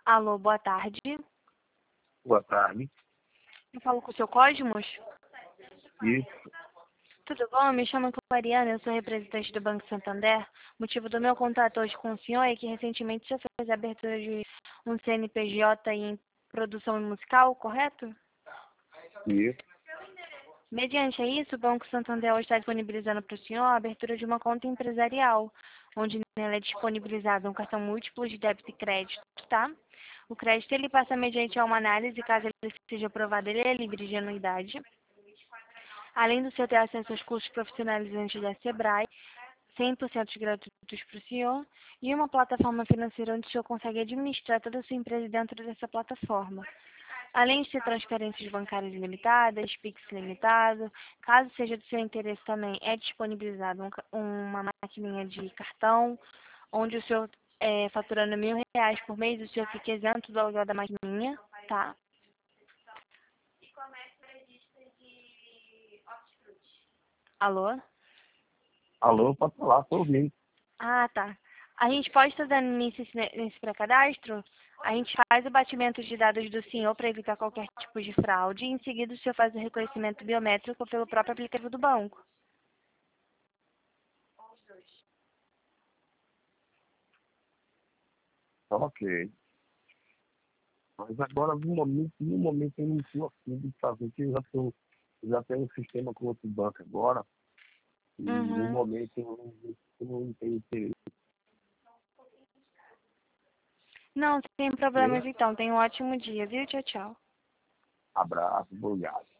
Alô, boa tarde. Boa tarde. Eu falo com o seu Cosmos? Isso. Tudo bom? Me chamo Clariana, eu sou representante do Banco Santander. O motivo do meu contato hoje com o senhor é que recentemente o senhor fez a abertura de um CNPJ em produção musical, correto? Isso. Mediante isso, o Banco Santander hoje está disponibilizando para o senhor a abertura de uma conta empresarial, onde nela é disponibilizado um cartão múltiplo de débito e crédito, tá? O crédito ele passa mediante a uma análise, caso ele seja aprovado, ele é livre de anuidade. Além do senhor ter acesso aos cursos profissionalizantes da Sebrae, 100% gratuitos para o senhor, e uma plataforma financeira onde o senhor consegue administrar toda a sua empresa dentro dessa plataforma. Além de ter transferências bancárias limitadas, Pix limitado, caso seja do seu interesse também, é disponibilizado uma maquininha de cartão, onde o senhor, faturando R$ 1.000 por mês, o senhor fica isento do aluguel da maquininha, tá? Alô? Alô, pode falar, estou ouvindo. Ah, tá. A gente pode estar dando início nesse pré-cadastro? A gente faz o batimento de dados do senhor para evitar qualquer tipo de fraude e em seguida o senhor faz o reconhecimento biométrico pelo próprio aplicativo do banco. Ok. Mas agora, no momento eu não estou afim de fazer, porque eu já tenho um sistema com outro banco agora, e no Uhum. momento eu não tenho interesse. Não, sem problemas Né? então. Tenha um ótimo dia, viu? Tchau, tchau. Abraço, obrigado.